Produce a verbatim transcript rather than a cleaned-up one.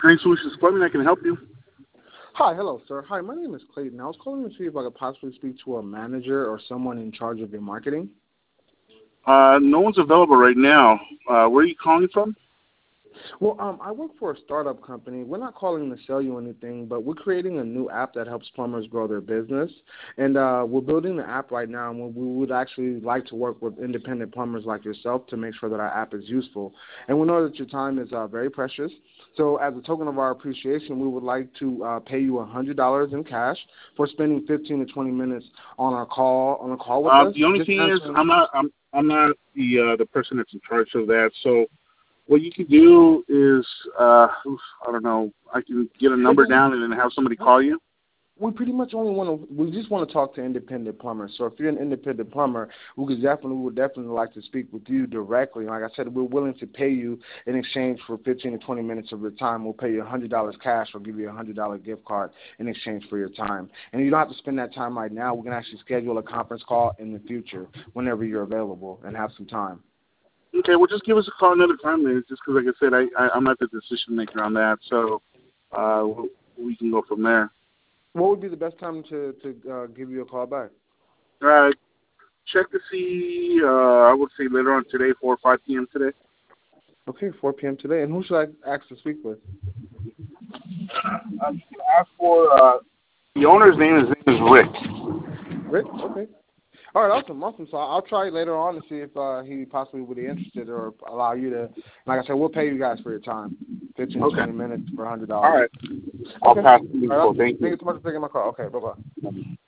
Green Solutions Plumbing, I can help you. Hi, hello, sir. Hi, my name is Clayton. I was calling to see if I could possibly speak to a manager or someone in charge of your marketing. Uh, no one's available right now. Uh, where are you calling from? Well, um, I work for a startup company. We're not calling to sell you anything, but we're creating a new app that helps plumbers grow their business. And uh, we're building the app right now, and we we would actually like to work with independent plumbers like yourself to make sure that our app is useful. And we know that your time is uh, very precious. So as a token of our appreciation, we would like to uh, pay you one hundred dollars in cash for spending fifteen to twenty minutes on our call on a call with Uh, us. the only Just thing is, answering. I'm not, I'm, I'm not the uh, the person that's in charge of that. So what you can do is, uh, I don't know, I can get a number down and then have somebody call you. We pretty much only want to. We just want to talk to independent plumbers. So if you're an independent plumber, we could definitely, we would definitely like to speak with you directly. Like I said, we're willing to pay you in exchange for fifteen to twenty minutes of your time. We'll pay you one hundred dollars cash or give you a one hundred dollars gift card in exchange for your time. And you don't have to spend that time right now. We can actually schedule a conference call in the future whenever you're available and have some time. Okay, well, just give us a call another time, then. Just because, like I said, I, I I'm not the decision maker on that, so uh, we can go from there. What would be the best time to to uh, give you a call back? All right. Check to see, uh, I would say later on today, four or five p.m. today. Okay, four p.m. today. And who should I ask to speak with? Uh, you can ask for uh, the owner's name. His name is Rick. Rick? Okay. All right, awesome, awesome. So I'll try later on to see if uh, he possibly would be interested or allow you to. Like I said, we'll pay you guys for your time, fifteen, Okay. twenty minutes for one hundred dollars. All right. I'll Okay. pass the All right, info. Thank thank you. you so much for taking my call. Okay, bye-bye.